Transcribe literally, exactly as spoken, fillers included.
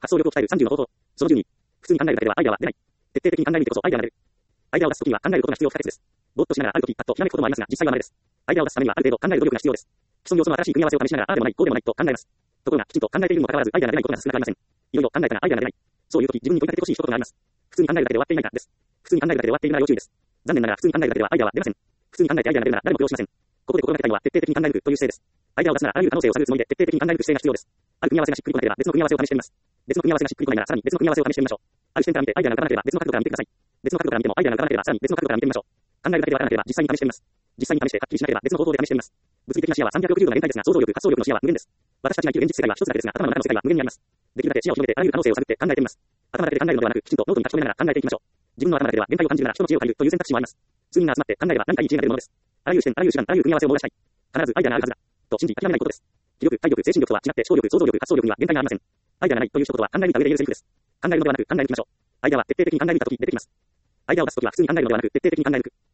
発想力を鍛えるさんじゅうの方法。そのじゅうに。普通に考えるだけではアイデアは出ない。徹底的に考えるこそアイデアが出る。アイデアを出すときには考えることが必要不可欠です。ぼーっとしながらあるとき、パッとひらめくこともありますが、実際は稀です。アイデアを出すためにはある程度考える努力が必要です。既存要素の新しい組み合わせを試しながら、ああでもない、こうでもないと考えます。ところが、きちんと考えているにもかかわらず、アイデアが出ないことが少なくありません。いろいろ考えたがアイデアが出ない。そういうとき、自分に問いかけてほしい一言があります。普通に考えるだけで終わっていないからです。普通に考えるだけで終わっているなら要注意です。残念ながら、普通に考えるだけではアイデアは出ません。普通に考えてアイデアが出るなら誰も苦労しません。ここで心がけたいのは徹底的に考え抜くという姿勢です。アイデアを出すならあらゆる可能性を探るつもりで徹底的に考え抜く姿勢が必要です。ある組み合わせがしっくりこなければ別の組み合わせを試してみます。別の組み合わせがしっくりこないならさらに別の組み合わせを試してみましょう。ある視点から見てアイデアが浮かばなければ別の角度から見てください。別の角度から見てもアイデアが浮かばなければさらに別の角度から見てみましょう。考えるだけでわからなければ実際に試してみます。実際に試してはっきりしなければ別の方法で試してみます。物理的な視野はさんびゃくろくじゅうどな連帯ですが想像力、発想力の視野は無限です。私たちが生きる現実世界は一つだけですが頭の中の世界は無限にあります。できるだけ視野を広げてあらゆる可能性を探って考えてみます。頭だけで考えるのではなく、きちんとノートに書き留めながら考えていきましょう。自分の頭だけでは限界を感じるなら人の知恵を借りるという選択肢もあります。数人が集まって考えれば何かいい知恵が出るものです。あらゆる視点、あらゆる手段、あらゆる組み合わせを網羅したい。必ずアイデアがあるはずだ。と信じ諦めないことです。気力、体力、精神力とは違って思考力、想像力、発想力には限界がありません。アイデアがないという一言は考え抜いた上で言えるセリフです。考えるのではなく考え抜きましょう。アイデアは徹底的に考え抜いたとき出てきます。アイデアを出すときは普通に考えるのではなく徹底的に考え抜く。